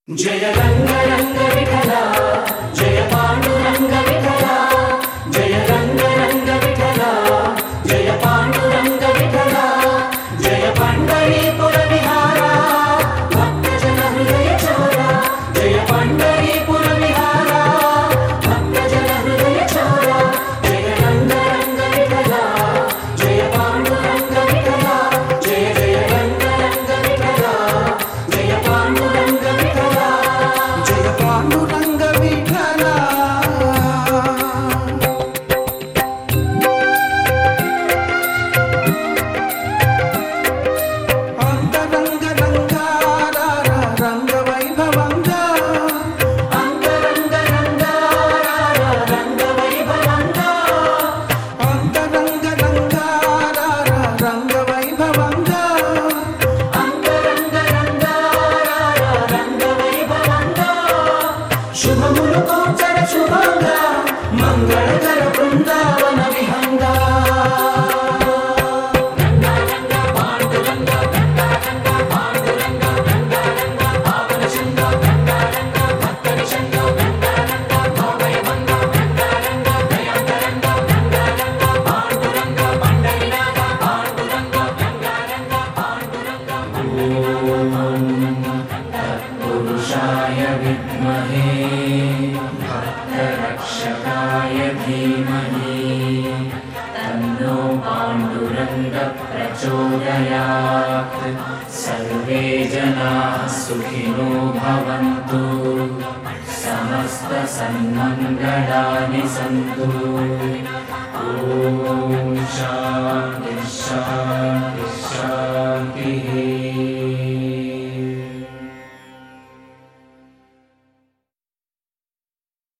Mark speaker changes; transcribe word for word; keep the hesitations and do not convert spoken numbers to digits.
Speaker 1: जय रंग रंग विठला जय पांडुरंग विठला जय रंग रंग विठला जय पांडुरंग विठला जय पंढरीपुर विहारा भक्तजन हृदय चोरा जय पंढरीपुर विहारा भक्तजन हृदय चोरा जय रंग रंग विठला जय पांडुरंग विठला जय जय रंग रंग विठला जय पांडुरंग विठला जय पांडुरंग विठला अंतरंग रंगारा रंग वैभवंगा अंतरंग रंगारा रंग वैभवंगा अंतरंग रंगारा रंग वैभवंगा अंतरंग रंगारा रंग वैभवंगा शुभमुలు కోచర శుభంగా మంగళకర బృందావన విహంగా पुरुषाय विद्महे भक्तरक्षकाय धीमहि तन्नो पाण्डुरङ्ग प्रचोदयात् सर्वे जनाः सुखिनो भवन्तु समस्तसन्मङ्गलानि सन्तु ॐ शान्ति शान्ति